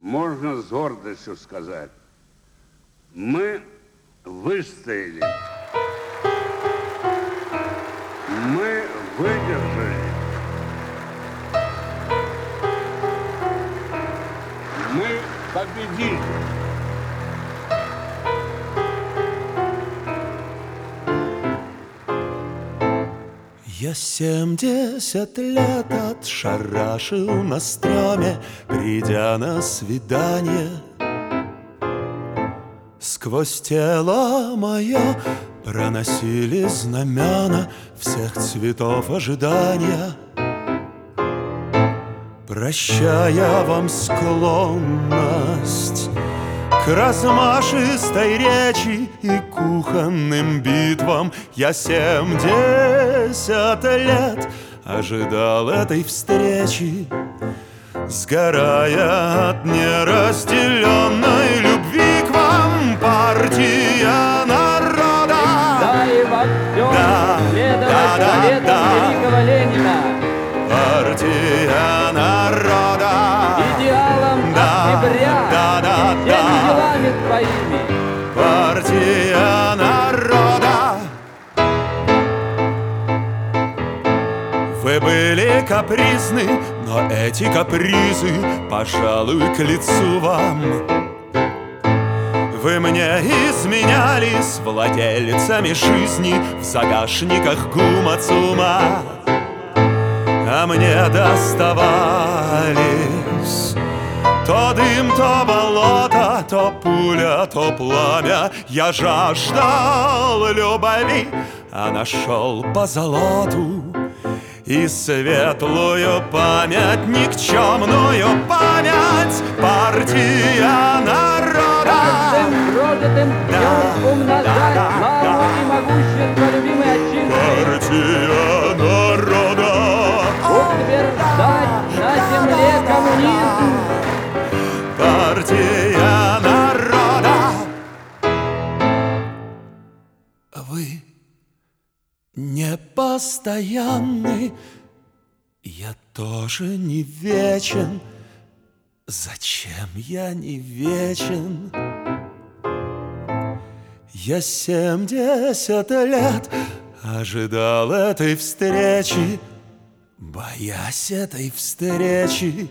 можно с гордостью сказать, мы выстояли, мы выдержали, мы победили. Я 70 лет отшарашил на стреме, придя на свидание. Сквозь тело мое проносили знамена всех цветов ожидания, прощая вам склонность к размашистой речи и кухонным битвам. Я 70 лет ожидал этой встречи, сгорая от неразделенной любви к вам. Партия народа, да и во всем следовать советам великого Ленина, партия народа, идеалам октября и всеми делами своими. партия народа. Вы были капризны, но эти капризы, пожалуй, к лицу вам. Вы мне изменялись владельцами жизни в загашниках гума ЦУМа, а мне доставались то дым, то болото, то пуля, то пламя. Я жаждал любви, а нашел позолоту и светлую память, никчемную память. Партия народа, Каждым прожитым днем умножать славу и могущество любимой отчизны, партия народа, утверждать на земле коммунизм. партия народа. Вы непостоянны, я тоже не вечен. Зачем я не вечен? Я 70 лет ожидал этой встречи, боясь этой встречи,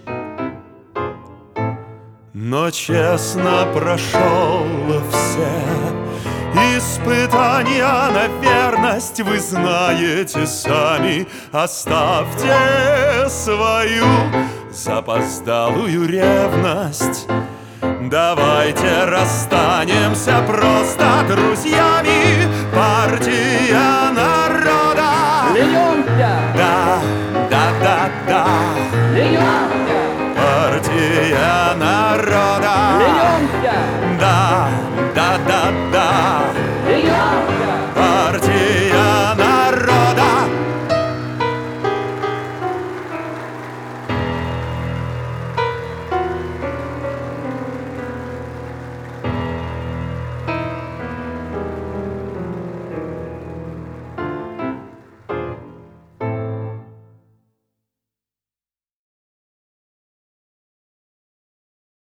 но честно прошел все испытания на верность. Вы знаете сами, оставьте свою запоздалую ревность. Давайте расстанемся просто друзьями. Партия народа, Льемся, да, да, да, да. льем.